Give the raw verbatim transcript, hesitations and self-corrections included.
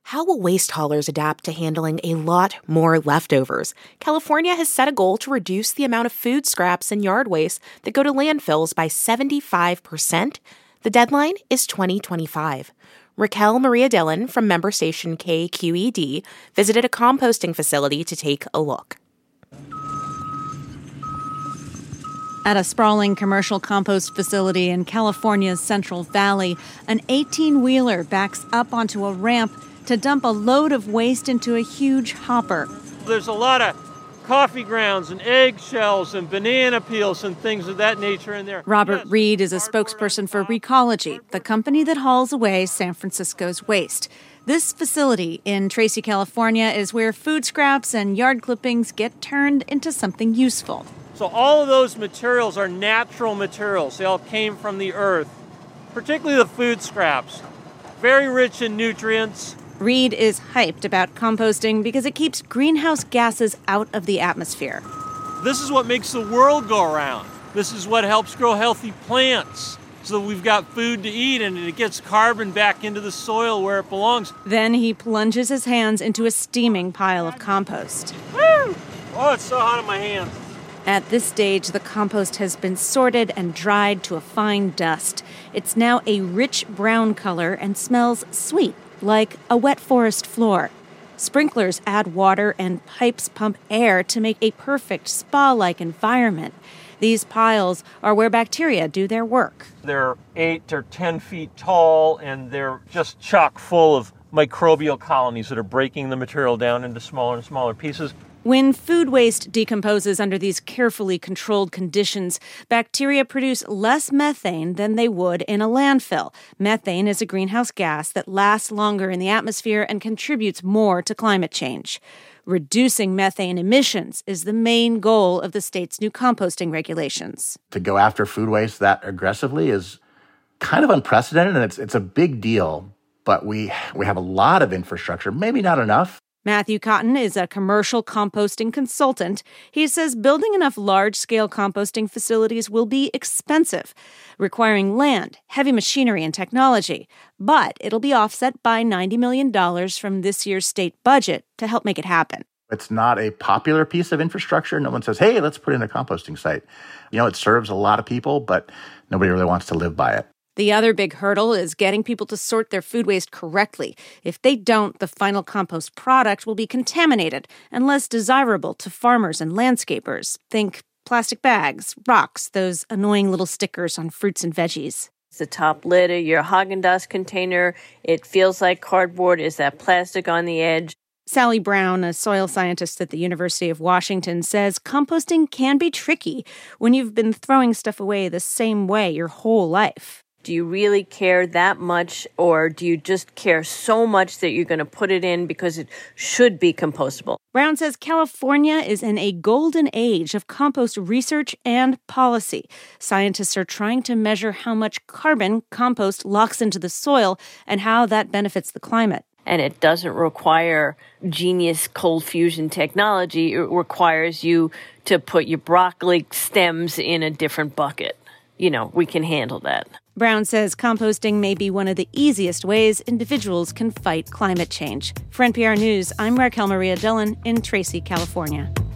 How will waste haulers adapt to handling a lot more leftovers? California has set a goal to reduce the amount of food scraps and yard waste that go to landfills by seventy-five percent. The deadline is twenty twenty-five. Raquel Maria Dillon from member station K Q E D visited a composting facility to take a look. At a sprawling commercial compost facility in California's Central Valley, an eighteen-wheeler backs up onto a ramp to dump a load of waste into a huge hopper. There's a lot of coffee grounds and eggshells and banana peels and things of that nature in there. Robert Yes, Reed is a spokesperson for Recology, the company that hauls away San Francisco's waste. This facility in Tracy, California, is where food scraps and yard clippings get turned into something useful. So all of those materials are natural materials. They all came from the earth, particularly the food scraps. Very rich in nutrients. Reed is hyped about composting because it keeps greenhouse gases out of the atmosphere. This is what makes the world go around. This is what helps grow healthy plants so that we've got food to eat and it gets carbon back into the soil where it belongs. Then he plunges his hands into a steaming pile of compost. Woo! Oh, it's so hot in my hands. At this stage, the compost has been sorted and dried to a fine dust. It's now a rich brown color and smells sweet, like a wet forest floor. Sprinklers add water and pipes pump air to make a perfect spa-like environment. These piles are where bacteria do their work. They're eight or ten feet tall, and they're just chock full of microbial colonies that are breaking the material down into smaller and smaller pieces. When food waste decomposes under these carefully controlled conditions, bacteria produce less methane than they would in a landfill. Methane is a greenhouse gas that lasts longer in the atmosphere and contributes more to climate change. Reducing methane emissions is the main goal of the state's new composting regulations. To go after food waste that aggressively is kind of unprecedented, and it's it's a big deal, but we we have a lot of infrastructure, maybe not enough. Matthew Cotton is a commercial composting consultant. He says building enough large-scale composting facilities will be expensive, requiring land, heavy machinery, and technology. But it'll be offset by ninety million dollars from this year's state budget to help make it happen. It's not a popular piece of infrastructure. No one says, hey, let's put in a composting site. You know, it serves a lot of people, but nobody really wants to live by it. The other big hurdle is getting people to sort their food waste correctly. If they don't, the final compost product will be contaminated and less desirable to farmers and landscapers. Think plastic bags, rocks, those annoying little stickers on fruits and veggies. The top lid of your Haagen-Dazs container, it feels like cardboard. Is that plastic on the edge? Sally Brown, a soil scientist at the University of Washington, says composting can be tricky when you've been throwing stuff away the same way your whole life. Do you really care that much, or do you just care so much that you're going to put it in because it should be compostable? Brown says California is in a golden age of compost research and policy. Scientists are trying to measure how much carbon compost locks into the soil and how that benefits the climate. And it doesn't require genius cold fusion technology. It requires you to put your broccoli stems in a different bucket. You know, we can handle that. Brown says composting may be one of the easiest ways individuals can fight climate change. For N P R News, I'm Raquel Maria Dillon in Tracy, California.